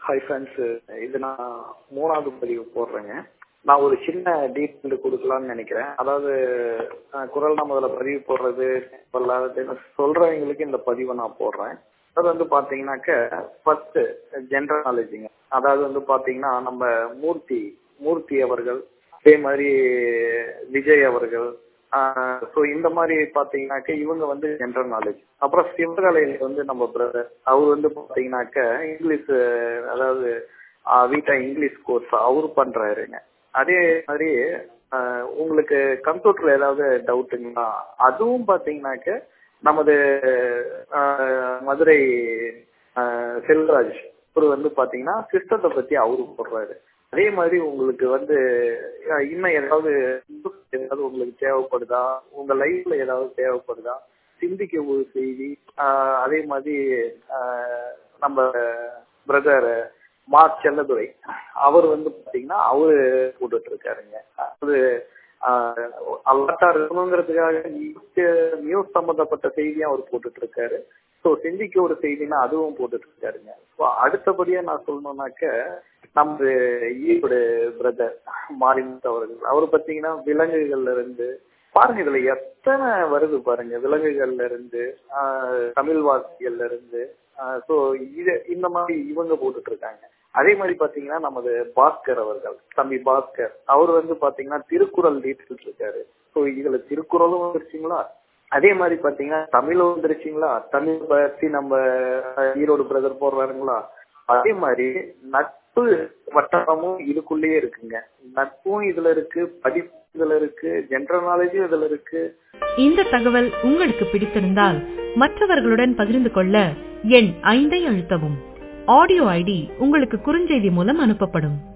Hi friends, இது நான் 3வது பதிவு போடுறேங்க. நான் ஒரு சின்ன டீட்டெயில் கொடுக்கலாம்னு நினைக்கிறேன். அதாவது குரல் நமதுல பதிவு போடுறது சொல்றவங்களுக்கு இந்த பதிவை நான் போடுறேன். அது வந்து பாத்தீங்கன்னாக்க ஃபர்ஸ்ட் ஜெனரல் நாலேஜுங்க. அதாவது வந்து பாத்தீங்கன்னா நம்ம மூர்த்தி அவர்கள், அதே மாதிரி விஜய் அவர்கள், ஸோ இந்த மாதிரி பாத்தீங்கன்னாக்க இவங்க வந்து ஜெனரல் நாலேஜ். அப்புறம் சிவகலையில வந்து நம்ம பிரதர், அவர் வந்து பாத்தீங்கன்னாக்க இங்கிலீஷ், அதாவது வீட்டா இங்கிலீஷ் கோர்ஸ் அவரு பண்றாருங்க. அதே மாதிரி உங்களுக்கு கம்ப்யூட்டர்ல ஏதாவது டவுட்டுங்களா, அதுவும் பாத்தீங்கன்னாக்க நமது மதுரை செல்வராஜ் அவரு வந்து பாத்தீங்கன்னா சிஸ்டத்தை பத்தி அவரு போடுறாரு. அதே மாதிரி உங்களுக்கு வந்து இன்னும் ஏதாவது உங்களுக்கு தேவைப்படுதா, உங்க லைஃப்ல ஏதாவது தேவைப்படுதா, சிந்திக்க ஒரு செய்தி, அதே மாதிரி நம்ம பிரதர் மா செல்லதுரை அவர் வந்து பாத்தீங்கன்னா அவரு போட்டுட்டு இருக்காருங்க. அது அலர்ட்டா இருக்கணுங்கிறதுக்காக நியூஸ் சம்பந்தப்பட்ட செய்தியும் அவர் போட்டுட்டு இருக்காரு. ஸோ சிந்திக்க ஒரு செய்தினா அதுவும் போட்டுட்டு இருக்காருங்க. ஸோ அடுத்தபடியா நான் சொல்லணும்னாக்க நம்ம ஈரோடு பிரதர் மாரிமுத்து அவர்கள், அவர் பார்த்தீங்கன்னா விலங்குகள்ல இருந்து பாருங்க, இதுல எத்தனை வருது பாருங்க, விலங்குகள்ல இருந்து தமிழ் வாசிகள்ல இருந்து, ஸோ இது இந்த மாதிரி இவங்க போட்டுட்டு இருக்காங்க. அதே மாதிரி பாத்தீங்கன்னா நமது பாஸ்கர் அவர்கள், தம்பி பாஸ்கர், அவர் வந்து பாத்தீங்கன்னா திருக்குறள் டீட்டெயில்ஸ் இருக்காரு. ஸோ இதுல திருக்குறளும் வந்துருச்சுங்களா, அதே மாதிரி பாத்தீங்கன்னா தமிழும் வந்துருச்சுங்களா, தமிழ் பத்தி நம்ம ஈரோடு பிரதர் போடுறாருங்களா, அதே மாதிரி நட்பு வட்டாரமும் இதுக்குள்ளேயே இருக்குங்க. நட்பும் இதுல இருக்கு, படிப்பு இதுல இருக்கு, ஜெனரல் நாலேஜும் இதுல இருக்கு. இந்த தகவல் உங்களுக்கு பிடித்திருந்தால் மற்றவர்களுடன் பகிர்ந்து கொள்ள எண் 5 அழுத்தவும். ஆடியோ ஐடி உங்களுக்கு குறுஞ்செய்தி மூலம் அனுப்பப்படும்.